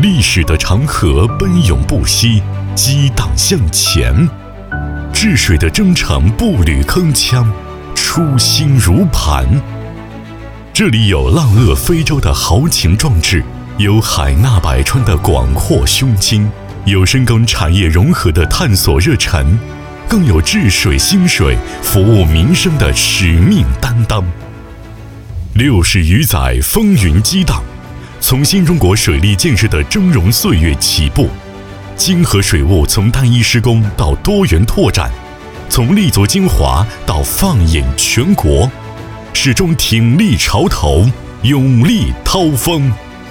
历史的长河奔涌不息，激荡向前；治水的征程步履铿锵，初心如磐。这里有浪遏飞舟的豪情壮志，有海纳百川的广阔胸襟，有深耕产业融合的探索热忱，更有治水兴水、服务民生的使命担当。60余载风云激荡，从新中国水利建设的峥嵘岁月起步，京河水务从单一施工到多元拓展，从立足精华到放眼全国，始终挺立潮头，勇立涛峰。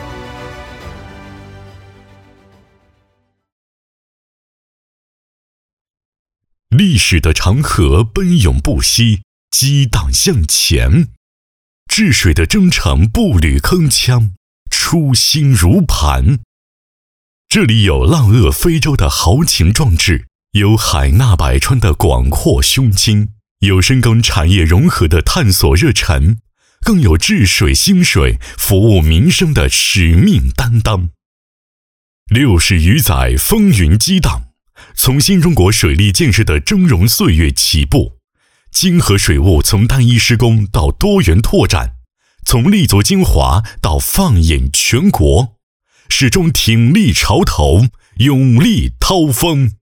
历史的长河奔涌不息，激荡向前；治水的征程步履铿锵，初心如磐。这里有浪遏飞舟的豪情壮志，有海纳百川的广阔胸襟，有深耕产业融合的探索热忱，更有治水兴水、服务民生的使命担当。60余载风云激荡，从新中国水利建设的峥嵘岁月起步，京河水务从单一施工到多元拓展，从立足精华到放眼全国，始终挺立潮头，勇立涛峰。